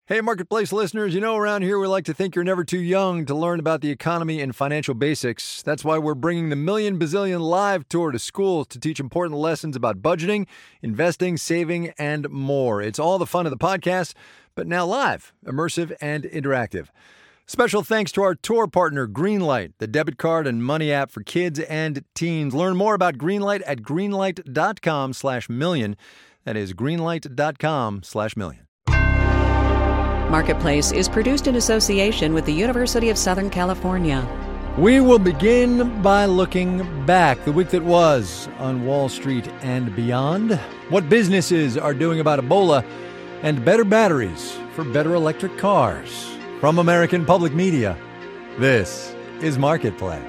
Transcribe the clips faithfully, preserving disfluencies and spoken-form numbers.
Hey, Marketplace listeners, you know around here we like to think you're never too young to learn about the economy and financial basics. That's why we're bringing the Million Bazillion Live Tour to schools to teach important lessons about budgeting, investing, saving, and more. It's all the fun of the podcast, but now live, immersive, and interactive. Special thanks to our tour partner, Greenlight, the debit card and money app for kids and teens. Learn more about Greenlight at greenlight.com slash million. That is greenlight.com slash million. Marketplace is produced in association with the University of Southern California. We will begin by looking back, the week that was on Wall Street and beyond. What businesses are doing about Ebola and better batteries for better electric cars. From American Public Media, this is Marketplace.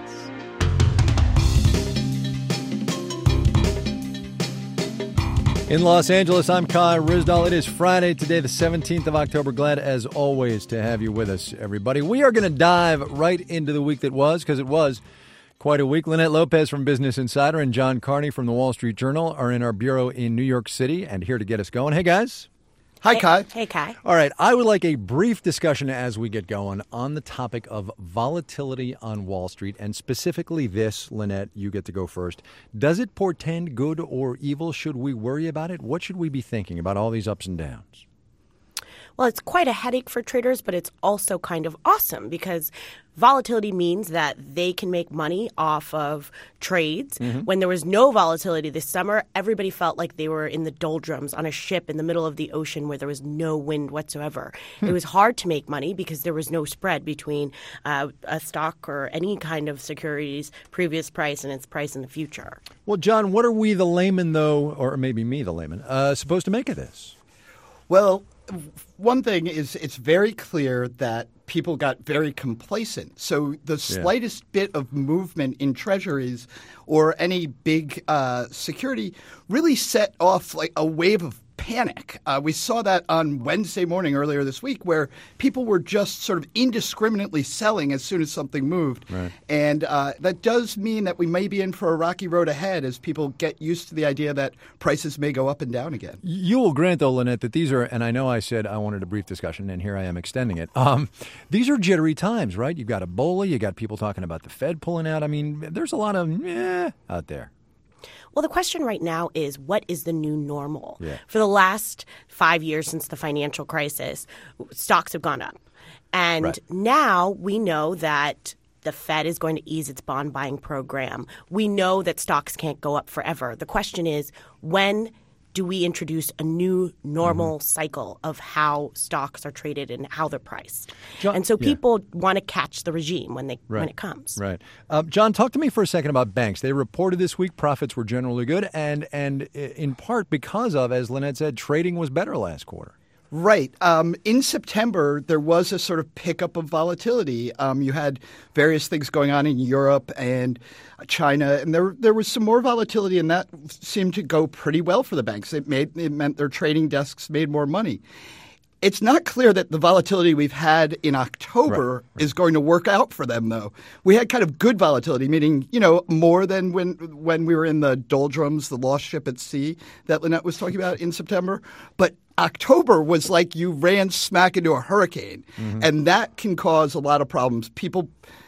In Los Angeles, I'm Kai Ryssdal. It is Friday today, the seventeenth of October. Glad, as always, to have you with us, everybody. We are going to dive right into the week that was, because it was quite a week. Lynette Lopez from Business Insider and John Carney from the Wall Street Journal are in our bureau in New York City and here to get us going. Hey, guys. Hi, Kai. Hey, Kai. All right. I would like a brief discussion as we get going on the topic of volatility on Wall Street, and specifically this, Lynette, you get to go first. Does it portend good or evil? Should we worry about it? What should we be thinking about all these ups and downs? Well, it's quite a headache for traders, but it's also kind of awesome because volatility means that they can make money off of trades. Mm-hmm. When there was no volatility this summer, everybody felt like they were in the doldrums on a ship in the middle of the ocean where there was no wind whatsoever. Hmm. It was hard to make money because there was no spread between uh, a stock or any kind of security's previous price and its price in the future. Well, John, what are we, the layman, though, or maybe me, the layman, uh, supposed to make of this? Well, one thing is it's very clear that people got very complacent. So the slightest yeah. bit of movement in treasuries or any big uh, security really set off like a wave of panic. Uh, we saw that on Wednesday morning earlier this week where people were just sort of indiscriminately selling as soon as something moved. Right. And uh, that does mean that we may be in for a rocky road ahead as people get used to the idea that prices may go up and down again. You will grant, though, Lynette, that these are, and I know I said I wanted a brief discussion, and here I am extending it. Um, these are jittery times, right? You've got Ebola, you got people talking about the Fed pulling out. I mean, there's a lot of eh out there. Well, the question right now is, what is the new normal? Yeah. For the last five years since the financial crisis, stocks have gone up. And right. now we know that the Fed is going to ease its bond buying program. We know that stocks can't go up forever. The question is, when do we introduce a new normal mm-hmm. cycle of how stocks are traded and how they're priced? John, and so yeah. people want to catch the regime when they right. when it comes. Right. Uh, John, talk to me for a second about banks. They reported this week profits were generally good, and and in part because of, as Lynette said, trading was better last quarter. Right. Um, in September, there was a sort of pickup of volatility. Um, you had various things going on in Europe and China, and there there was some more volatility, and that seemed to go pretty well for the banks. It made it meant their trading desks made more money. It's not clear that the volatility we've had in October right, right. is going to work out for them, though. We had kind of good volatility, meaning, you know, more than when when we were in the doldrums, the lost ship at sea that Lynette was talking about in September. But October was like you ran smack into a hurricane, mm-hmm. and that can cause a lot of problems. People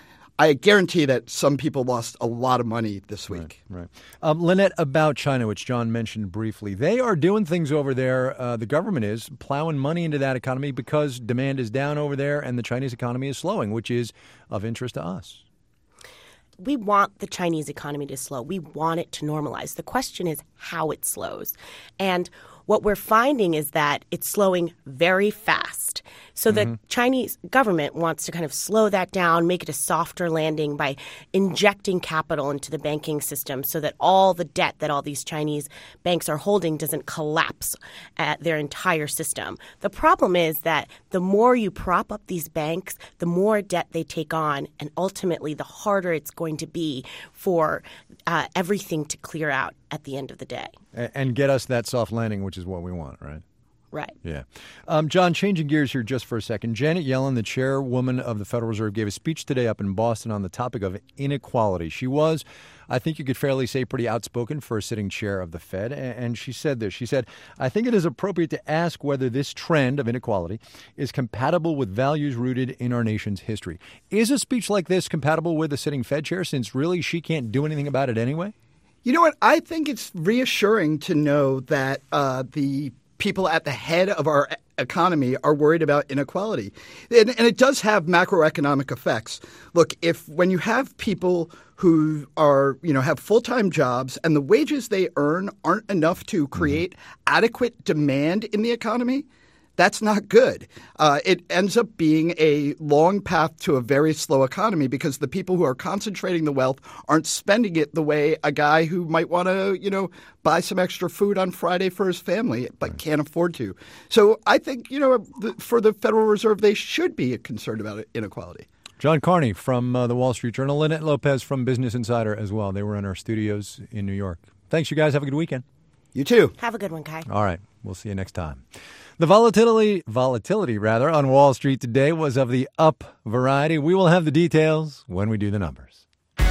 I guarantee that some people lost a lot of money this week. Right. right. Um, Lynette, about China, which John mentioned briefly, they are doing things over there. Uh, the government is plowing money into that economy because demand is down over there and the Chinese economy is slowing, which is of interest to us. We want the Chinese economy to slow. We want it to normalize. The question is how it slows. And what we're finding is that it's slowing very fast. So mm-hmm. the Chinese government wants to kind of slow that down, make it a softer landing by injecting capital into the banking system so that all the debt that all these Chinese banks are holding doesn't collapse at their entire system. The problem is that the more you prop up these banks, the more debt they take on, and ultimately the harder it's going to be for uh, everything to clear out at the end of the day. And get us that soft landing, which is what we want, right? Right. Yeah. Um, John, changing gears here just for a second. Janet Yellen, the chairwoman of the Federal Reserve, gave a speech today up in Boston on the topic of inequality. She was, I think you could fairly say, pretty outspoken for a sitting chair of the Fed. And she said this. She said, I think it is appropriate to ask whether this trend of inequality is compatible with values rooted in our nation's history. Is a speech like this compatible with a sitting Fed chair, since really she can't do anything about it anyway? You know what? I think it's reassuring to know that uh, the people at the head of our economy are worried about inequality. And, and it does have macroeconomic effects. Look, if when you have people who are, you know, have full-time jobs and the wages they earn aren't enough to create mm-hmm. adequate demand in the economy, that's not good. Uh, it ends up being a long path to a very slow economy because the people who are concentrating the wealth aren't spending it the way a guy who might want to, you know, buy some extra food on Friday for his family but can't afford to. So I think, you know, for the Federal Reserve, they should be concerned about inequality. John Carney from uh, the Wall Street Journal, Lynette Lopez from Business Insider as well. They were in our studios in New York. Thanks, you guys. Have a good weekend. You too. Have a good one, Kai. All right. We'll see you next time. The volatility, volatility rather, on Wall Street today was of the up variety. We will have the details when we do the numbers.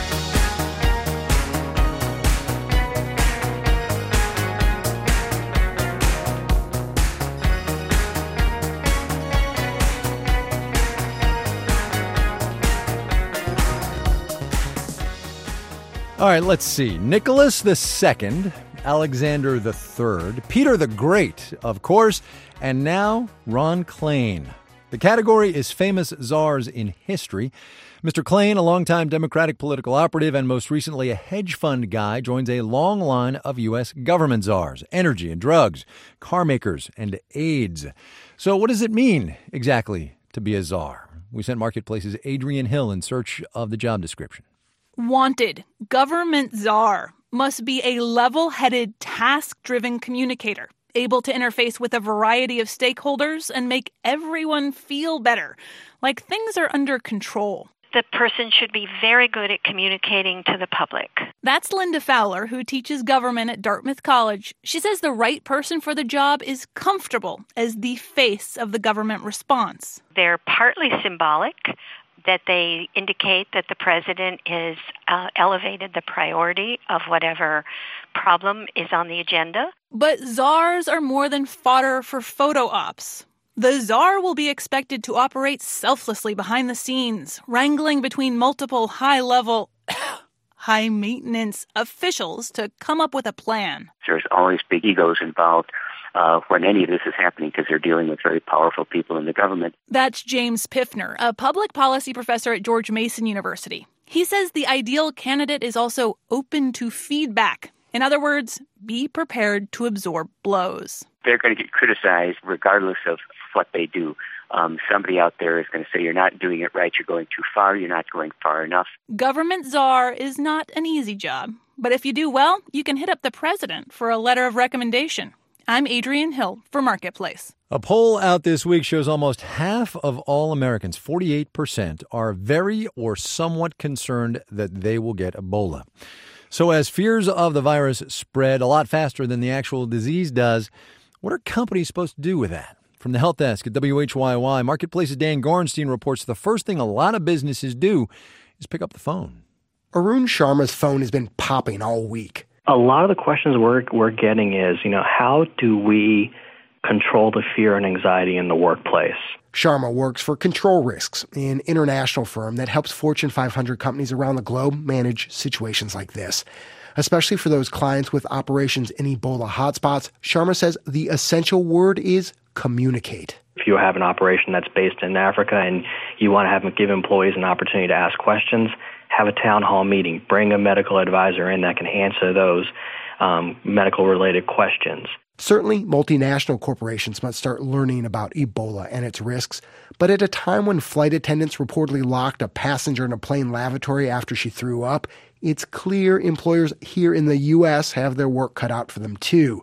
All right, let's see. Nicholas the Second, Alexander the Third, Peter the Great, of course, and now Ron Klain. The category is famous czars in history. Mister Klain, a longtime Democratic political operative and most recently a hedge fund guy, joins a long line of U S government czars, energy and drugs, car makers, and AIDS. So what does it mean exactly to be a czar? We sent Marketplace's Adrian Hill in search of the job description. Wanted, government czar must be a level-headed, task-driven communicator, able to interface with a variety of stakeholders and make everyone feel better, like things are under control. The person should be very good at communicating to the public. That's Linda Fowler, who teaches government at Dartmouth College. She says the right person for the job is comfortable as the face of the government response. They're partly symbolic, that they indicate that the president has uh, elevated the priority of whatever problem is on the agenda. But czars are more than fodder for photo ops. The czar will be expected to operate selflessly behind the scenes, wrangling between multiple high-level, high-maintenance officials to come up with a plan. There's always big egos involved Uh, when any of this is happening because they're dealing with very powerful people in the government. That's James Piffner, a public policy professor at George Mason University. He says the ideal candidate is also open to feedback. In other words, be prepared to absorb blows. They're going to get criticized regardless of what they do. Um, somebody out there is going to say, you're not doing it right, you're going too far, you're not going far enough. Government czar is not an easy job. But if you do well, you can hit up the president for a letter of recommendation. I'm Adrian Hill for Marketplace. A poll out this week shows almost half of all Americans, forty-eight percent, are very or somewhat concerned that they will get Ebola. So as fears of the virus spread a lot faster than the actual disease does, what are companies supposed to do with that? From the Health Desk at W H Y Y, Marketplace's Dan Gorenstein reports the first thing a lot of businesses do is pick up the phone. Arun Sharma's phone has been popping all week. A lot of the questions we're we're getting is, you know, how do we control the fear and anxiety in the workplace? Sharma works for Control Risks, an international firm that helps Fortune five hundred companies around the globe manage situations like this. Especially for those clients with operations in Ebola hotspots, Sharma says the essential word is communicate. If you have an operation that's based in Africa and you want to have give employees an opportunity to ask questions, have a town hall meeting, bring a medical advisor in that can answer those um, medical-related questions. Certainly, multinational corporations must start learning about Ebola and its risks, but at a time when flight attendants reportedly locked a passenger in a plane lavatory after she threw up, it's clear employers here in the U S have their work cut out for them too.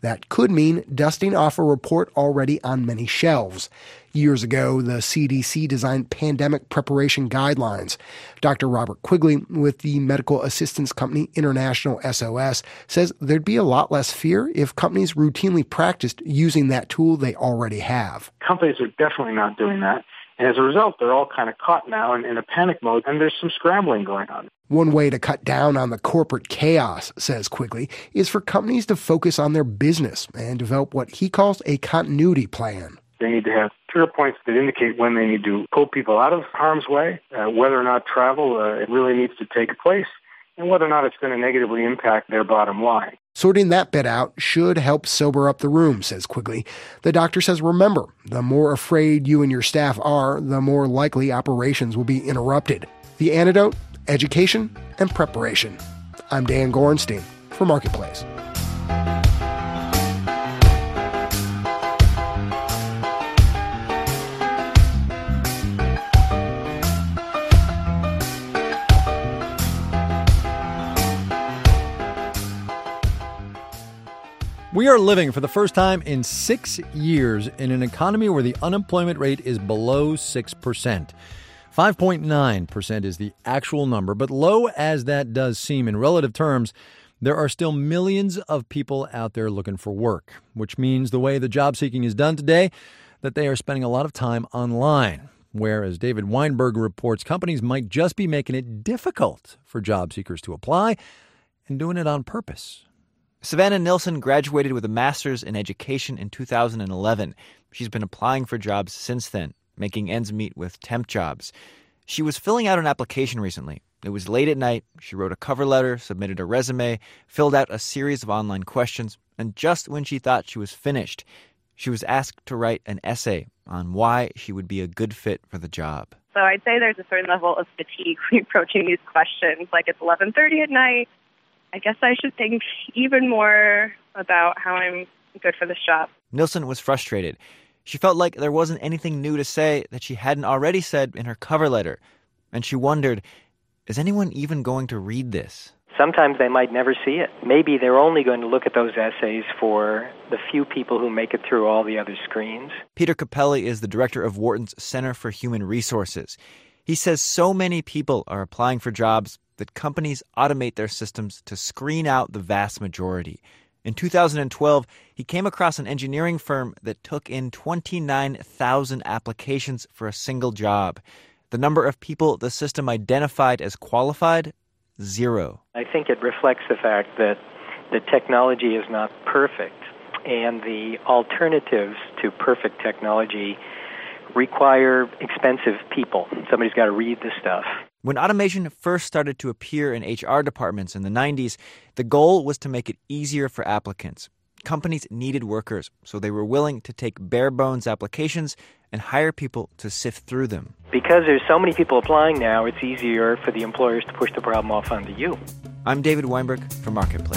That could mean dusting off a report already on many shelves. Years ago, the C D C designed pandemic preparation guidelines. Doctor Robert Quigley with the medical assistance company International S O S says there'd be a lot less fear if companies routinely practiced using that tool they already have. Companies are definitely not doing that. And as a result, they're all kind of caught now in, in a panic mode, and there's some scrambling going on. One way to cut down on the corporate chaos, says Quigley, is for companies to focus on their business and develop what he calls a continuity plan. They need to have trigger points that indicate when they need to pull people out of harm's way, uh, whether or not travel uh, it really needs to take place, and whether or not it's going to negatively impact their bottom line. Sorting that bit out should help sober up the room, says Quigley. The doctor says, remember, the more afraid you and your staff are, the more likely operations will be interrupted. The antidote? Education and preparation. I'm Dan Gorenstein for Marketplace. We are living for the first time in six years in an economy where the unemployment rate is below six percent. five point nine percent is the actual number, but low as that does seem in relative terms, there are still millions of people out there looking for work, which means the way the job seeking is done today, that they are spending a lot of time online, where, as David Weinberg reports, companies might just be making it difficult for job seekers to apply and doing it on purpose. Savannah Nilsson graduated with a master's in education in two thousand eleven. She's been applying for jobs since then, making ends meet with temp jobs. She was filling out an application recently. It was late at night. She wrote a cover letter, submitted a resume, filled out a series of online questions, and just when she thought she was finished, she was asked to write an essay on why she would be a good fit for the job. So I'd say there's a certain level of fatigue approaching these questions. Like, it's eleven thirty at night. I guess I should think even more about how I'm good for this job. Nilsson was frustrated. She felt like there wasn't anything new to say that she hadn't already said in her cover letter. And she wondered, is anyone even going to read this? Sometimes they might never see it. Maybe they're only going to look at those essays for the few people who make it through all the other screens. Peter Capelli is the director of Wharton's Center for Human Resources. He says so many people are applying for jobs that companies automate their systems to screen out the vast majority. In two thousand twelve, he came across an engineering firm that took in twenty-nine thousand applications for a single job. The number of people the system identified as qualified, zero. I think it reflects the fact that the technology is not perfect, and the alternatives to perfect technology require expensive people. Somebody's got to read the stuff. When automation first started to appear in H R departments in the nineties, the goal was to make it easier for applicants. Companies needed workers, so they were willing to take bare-bones applications and hire people to sift through them. Because there's so many people applying now, it's easier for the employers to push the problem off onto you. I'm David Weinberg for Marketplace.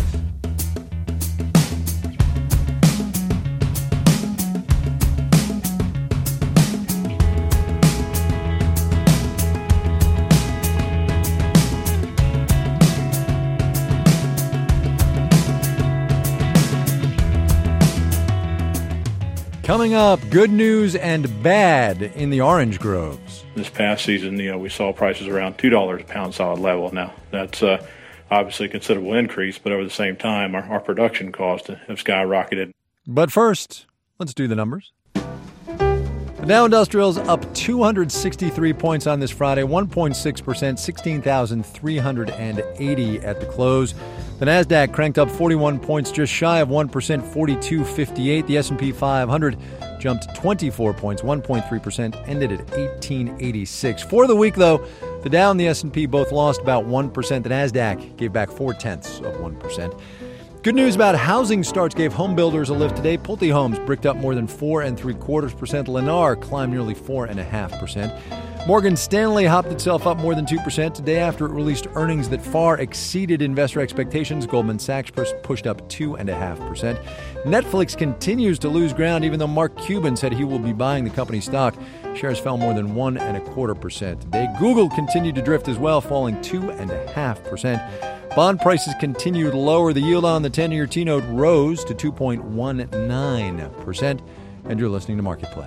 Coming up, good news and bad in the orange groves. This past season, you know, we saw prices around two dollars a pound solid level. Now, that's uh, obviously a considerable increase, but over the same time, our, our production costs have skyrocketed. But first, let's do the numbers. The Dow Industrial's up two hundred sixty-three points on this Friday, one point six percent, sixteen thousand three hundred eighty at the close. The Nasdaq cranked up forty-one points, just shy of one percent, forty-two fifty-eight. The S and P five hundred jumped twenty-four points, one point three percent, ended at eighteen eighty-six. For the week, though, the Dow and the S and P both lost about one percent. The Nasdaq gave back four-tenths of one percent. Good news about housing starts gave home builders a lift today. Pulte Homes bricked up more than four and three quarters percent. Lennar climbed nearly four and a half percent. Morgan Stanley hopped itself up more than two percent today after it released earnings that far exceeded investor expectations. Goldman Sachs pushed up two and a half percent. Netflix continues to lose ground, even though Mark Cuban said he will be buying the company's stock. Shares fell more than one and a quarter percent today. Google continued to drift as well, falling two and a half percent. Bond prices continued lower. The yield on the ten-year T-note rose to two point one nine percent. And you're listening to Marketplace.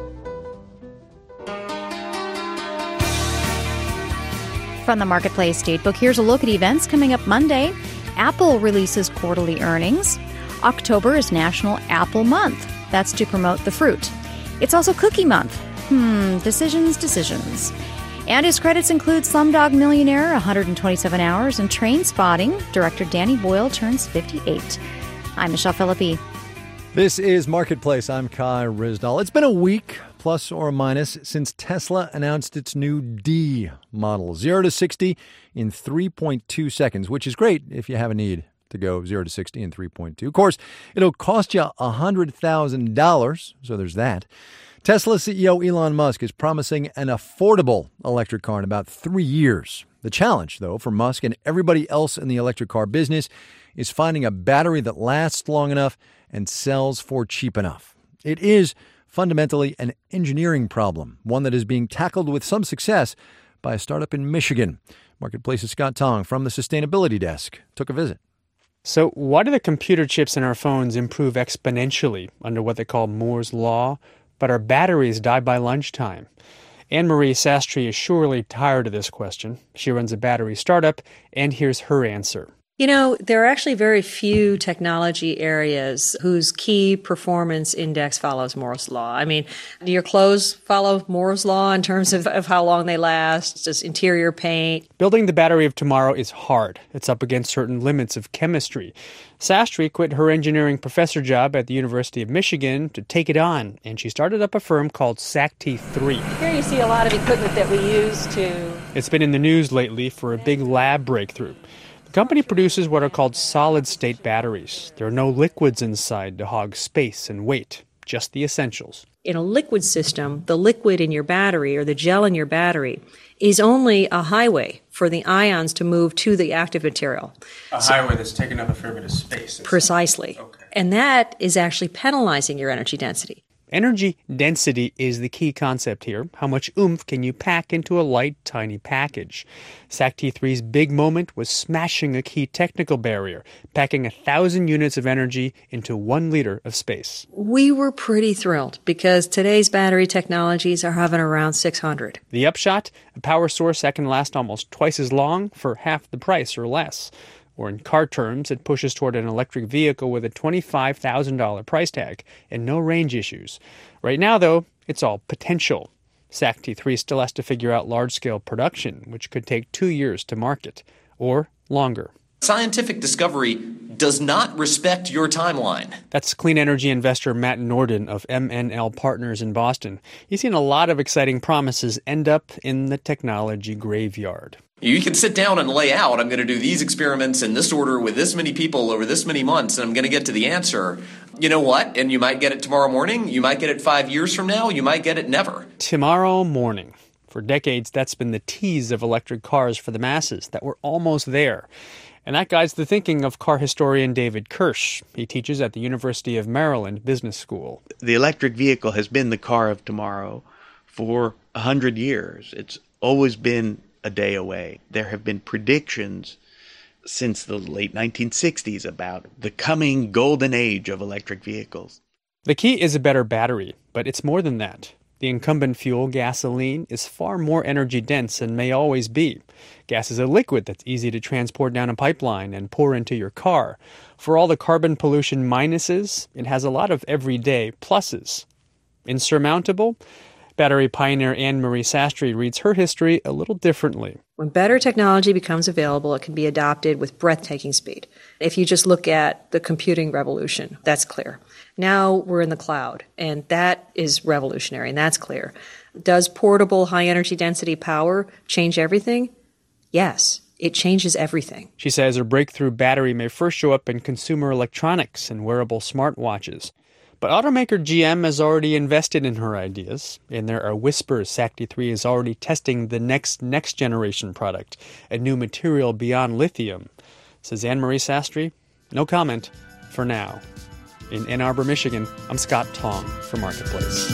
From the Marketplace Datebook, here's a look at events coming up Monday. Apple releases quarterly earnings. October is National Apple Month. That's to promote the fruit. It's also Cookie Month. Hmm, decisions, decisions. And his credits include Slumdog Millionaire, one hundred twenty-seven hours, and Train Spotting. Director Danny Boyle turns fifty-eight. I'm Michelle Philippi. This is Marketplace. I'm Kai Ryssdal. It's been a week, plus or minus, since Tesla announced its new D model, zero to sixty in three point two seconds, which is great if you have a need to go zero to sixty in three point two. Of course, it'll cost you one hundred thousand dollars, so there's that. Tesla C E O Elon Musk is promising an affordable electric car in about three years. The challenge, though, for Musk and everybody else in the electric car business is finding a battery that lasts long enough and sells for cheap enough. It is fundamentally an engineering problem, one that is being tackled with some success by a startup in Michigan. Marketplace's Scott Tong from the Sustainability Desk took a visit. So why do the computer chips in our phones improve exponentially under what they call Moore's Law, but our batteries die by lunchtime? Anne-Marie Sastry is surely tired of this question. She runs a battery startup, and here's her answer. You know, there are actually very few technology areas whose key performance index follows Moore's Law. I mean, do your clothes follow Moore's Law in terms of, of how long they last? Does interior paint? Building the battery of tomorrow is hard. It's up against certain limits of chemistry. Sastry quit her engineering professor job at the University of Michigan to take it on, and she started up a firm called S A C T three. Here you see a lot of equipment that we use to... It's been in the news lately for a big lab breakthrough. The company produces what are called solid-state batteries. There are no liquids inside to hog space and weight, just the essentials. In a liquid system, the liquid in your battery or the gel in your battery is only a highway for the ions to move to the active material. A so, highway that's taking up a fair bit of space. Precisely. Okay. And that is actually penalizing your energy density. Energy density is the key concept here. How much oomph can you pack into a light, tiny package? S A C T three's big moment was smashing a key technical barrier, packing a thousand units of energy into one liter of space. We were pretty thrilled because today's battery technologies are having around six hundred. The upshot? A power source that can last almost twice as long for half the price or less. Or in car terms, it pushes toward an electric vehicle with a twenty-five thousand dollars price tag and no range issues. Right now, though, it's all potential. S A C T three still has to figure out large-scale production, which could take two years to market, or longer. Scientific discovery does not respect your timeline. That's clean energy investor Matt Norden of M N L Partners in Boston. He's seen a lot of exciting promises end up in the technology graveyard. You can sit down and lay out, I'm going to do these experiments in this order with this many people over this many months, and I'm going to get to the answer. You know what? And you might get it tomorrow morning. You might get it five years from now. You might get it never. Tomorrow morning. For decades, that's been the tease of electric cars for the masses, that we're almost there. And that guides the thinking of car historian David Kirsch. He teaches at the University of Maryland Business School. The electric vehicle has been the car of tomorrow for one hundred years. It's always been a day away. There have been predictions since the late nineteen sixties about the coming golden age of electric vehicles. The key is a better battery, but it's more than that. The incumbent fuel, gasoline, is far more energy dense and may always be. Gas is a liquid that's easy to transport down a pipeline and pour into your car. For all the carbon pollution minuses, it has a lot of everyday pluses. Insurmountable? Battery pioneer Anne-Marie Sastry reads her history a little differently. When better technology becomes available, it can be adopted with breathtaking speed. If you just look at the computing revolution, that's clear. Now we're in the cloud, and that is revolutionary, and that's clear. Does portable high-energy density power change everything? Yes, it changes everything. She says her breakthrough battery may first show up in consumer electronics and wearable smartwatches. But automaker G M has already invested in her ideas, and there are whispers S A C T three is already testing the next next-generation product, a new material beyond lithium. Says Anne-Marie Sastry, no comment for now. In Ann Arbor, Michigan, I'm Scott Tong for Marketplace.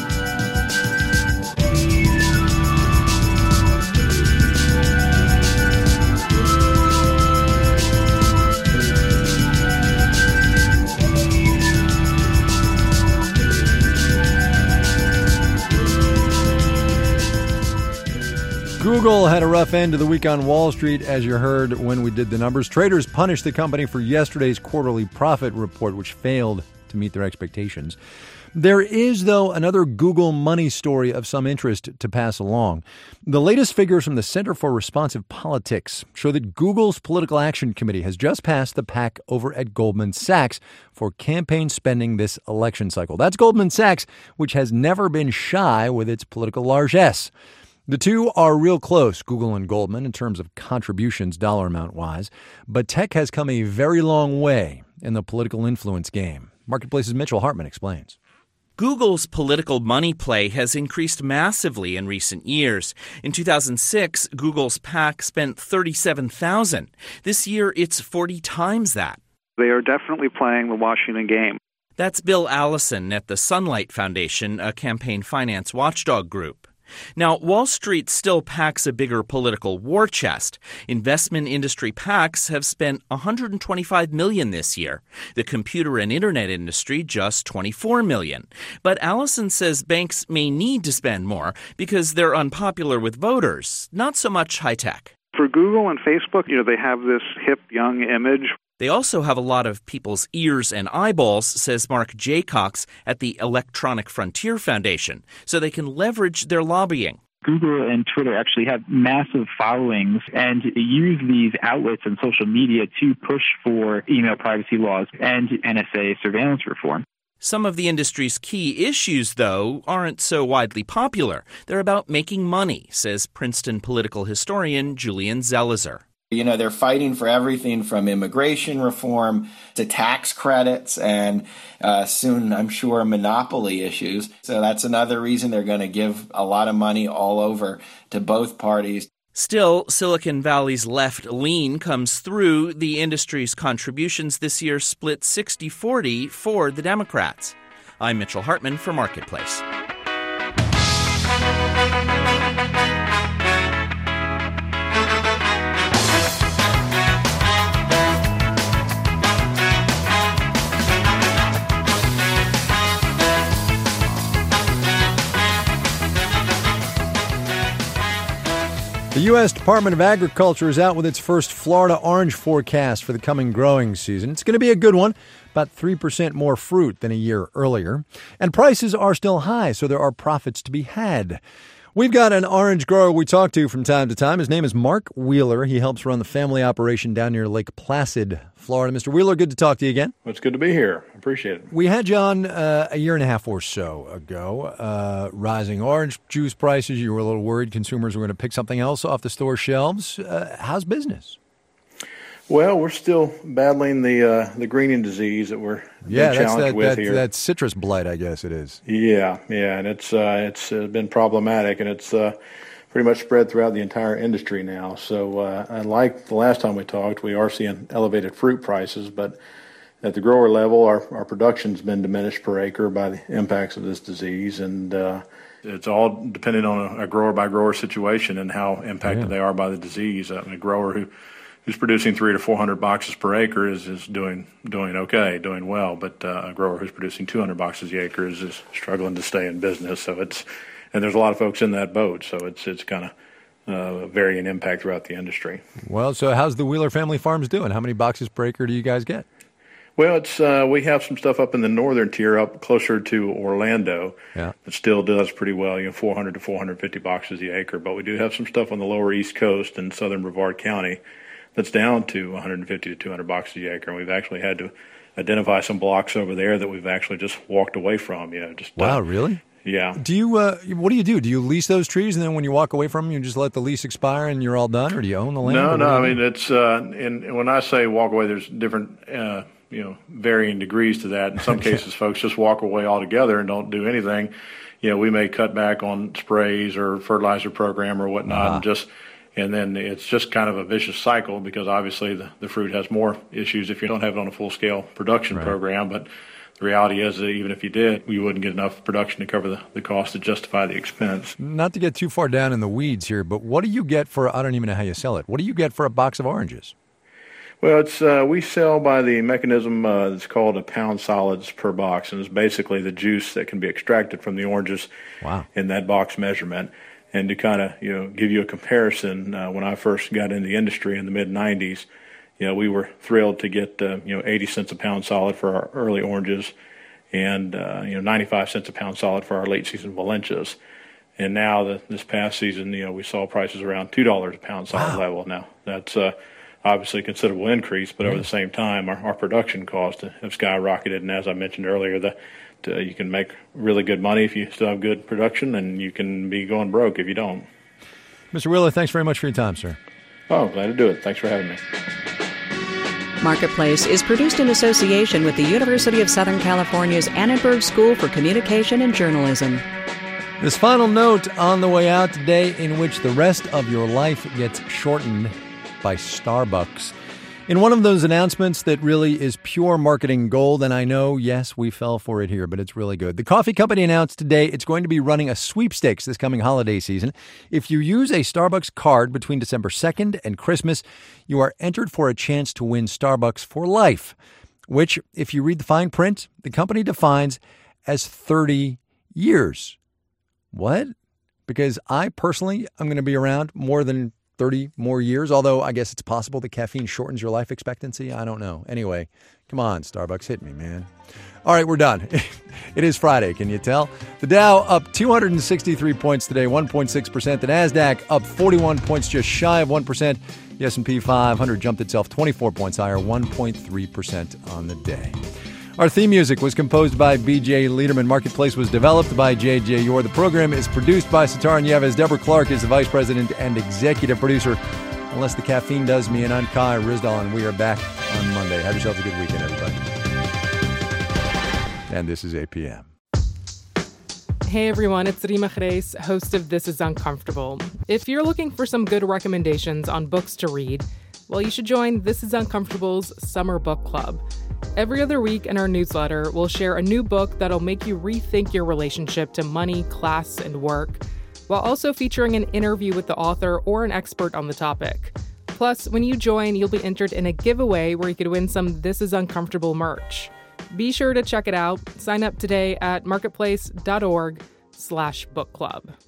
Google had a rough end to the week on Wall Street, as you heard when we did the numbers. Traders punished the company for yesterday's quarterly profit report, which failed to meet their expectations. There is, though, another Google money story of some interest to pass along. The latest figures from the Center for Responsive Politics show that Google's Political Action Committee has just passed the PAC over at Goldman Sachs for campaign spending this election cycle. That's Goldman Sachs, which has never been shy with its political largesse. The two are real close, Google and Goldman, in terms of contributions dollar amount-wise, but tech has come a very long way in the political influence game. Marketplace's Mitchell Hartman explains. Google's political money play has increased massively in recent years. In two thousand six, Google's PAC spent thirty-seven thousand dollars. This year, it's forty times that. They are definitely playing the Washington game. That's Bill Allison at the Sunlight Foundation, a campaign finance watchdog group. Now, Wall Street still packs a bigger political war chest. Investment industry PACs have spent one hundred twenty-five million dollars this year. The computer and internet industry just twenty-four million dollars. But Allison says banks may need to spend more because they're unpopular with voters, not so much high tech. For Google and Facebook, you know, they have this hip, young image. They also have a lot of people's ears and eyeballs, says Mark Jaycox at the Electronic Frontier Foundation, so they can leverage their lobbying. Google and Twitter actually have massive followings and use these outlets and social media to push for email privacy laws and N S A surveillance reform. Some of the industry's key issues, though, aren't so widely popular. They're about making money, says Princeton political historian Julian Zelizer. You know, they're fighting for everything from immigration reform to tax credits and uh, soon, I'm sure, monopoly issues. So that's another reason they're going to give a lot of money all over to both parties. Still, Silicon Valley's left lean comes through. The industry's contributions this year split sixty forty for the Democrats. I'm Mitchell Hartman for Marketplace. The U S Department of Agriculture is out with its first Florida orange forecast for the coming growing season. It's going to be a good one, about three percent more fruit than a year earlier. And prices are still high, so there are profits to be had. We've got an orange grower we talk to from time to time. His name is Mark Wheeler. He helps run the family operation down near Lake Placid, Florida. Mister Wheeler, good to talk to you again. Well, it's good to be here. I appreciate it. We had you on uh, a year and a half or so ago. Uh, rising orange juice prices. You were a little worried consumers were going to pick something else off the store shelves. Uh, how's business? Well, we're still battling the uh, the greening disease that we're yeah, being that's challenged that, with that, here. That's citrus blight, I guess it is. Yeah, yeah, and it's uh, it's uh, been problematic, and it's uh, pretty much spread throughout the entire industry now. So, uh, unlike the last time we talked, we are seeing elevated fruit prices, but at the grower level, our our production's been diminished per acre by the impacts of this disease, and uh, it's all dependent on a, a grower by grower situation and how impacted Yeah. they are by the disease. I mean, a grower who who's producing three to four hundred boxes per acre is, is doing doing okay, doing well. But uh, a grower who's producing two hundred boxes a acre is, is struggling to stay in business. So it's and there's a lot of folks in that boat. So it's it's kind of uh, varying impact throughout the industry. Well, so how's the Wheeler Family Farms doing? How many boxes per acre do you guys get? Well, it's uh, we have some stuff up in the northern tier, up closer to Orlando. Yeah. That still does pretty well, you know, four hundred to four hundred fifty boxes the acre. But we do have some stuff on the lower East Coast in southern Brevard County that's down to one hundred fifty to two hundred boxes the acre, and we've actually had to identify some blocks over there that we've actually just walked away from. You know, just Wow, uh, really? Yeah. Do you? Uh, what do you do? Do you lease those trees, and then when you walk away from them, you just let the lease expire and you're all done, or do you own the land? No, or no. what I do you mean, do? it's uh, and, and when I say walk away, there's different, uh, you know, varying degrees to that. In some cases, folks just walk away altogether and don't do anything. You know, we may cut back on sprays or fertilizer program or whatnot, Uh-huh. and just. And then it's just kind of a vicious cycle because obviously the, the fruit has more issues if you don't have it on a full-scale production Right. program. But the reality is that even if you did, you wouldn't get enough production to cover the, the cost to justify the expense. Not to get too far down in the weeds here, but what do you get for? I don't even know how you sell it. What do you get for a box of oranges? Well, it's uh, we sell by the mechanism uh, that's called a pound solids per box, and it's basically the juice that can be extracted from the oranges Wow. in that box measurement. And to kind of, you know, give you a comparison, uh, when I first got into the industry in the mid nineties, you know, we were thrilled to get, uh, you know, eighty cents a pound solid for our early oranges and, uh, you know, ninety-five cents a pound solid for our late season Valencias. And now the, this past season, you know, we saw prices around two dollars a pound solid wow. level. Now, that's uh, obviously a considerable increase, but mm. over the same time, our, our production costs have skyrocketed. And as I mentioned earlier, the Uh, you can make really good money if you still have good production, and you can be going broke if you don't. Mister Wheeler, thanks very much for your time, sir. Oh, glad to do it. Thanks for having me. Marketplace is produced in association with the University of Southern California's Annenberg School for Communication and Journalism. This final note on the way out today, in which the rest of your life gets shortened by Starbucks. In one of those announcements that really is pure marketing gold, and I know, yes, we fell for it here, but it's really good. The coffee company announced today it's going to be running a sweepstakes this coming holiday season. If you use a Starbucks card between December second and Christmas, you are entered for a chance to win Starbucks for life, which, if you read the fine print, the company defines as thirty years. What? Because I personally am going to be around more than thirty more years, although I guess it's possible that caffeine shortens your life expectancy. I don't know. Anyway, come on, Starbucks, hit me, man. All right, we're done. It is Friday, can you tell? The Dow up two hundred sixty-three points today, one point six percent. The NASDAQ up forty-one points, just shy of one percent. The S and P five hundred jumped itself twenty-four points higher, one point three percent on the day. Our theme music was composed by B J Liederman. Marketplace was developed by J J Yor. The program is produced by Sitar Nieves. Deborah Clark is the vice president and executive producer. Unless the caffeine does me, and I'm Kai Ryssdal, and we are back on Monday. Have yourselves a good weekend, everybody. And this is A P M. Hey everyone, it's Rima Reis, host of This Is Uncomfortable. If you're looking for some good recommendations on books to read, well, you should join This Is Uncomfortable's Summer Book Club. Every other week in our newsletter, we'll share a new book that'll make you rethink your relationship to money, class, and work, while also featuring an interview with the author or an expert on the topic. Plus, when you join, you'll be entered in a giveaway where you could win some This Is Uncomfortable merch. Be sure to check it out. Sign up today at marketplace.org slash book club.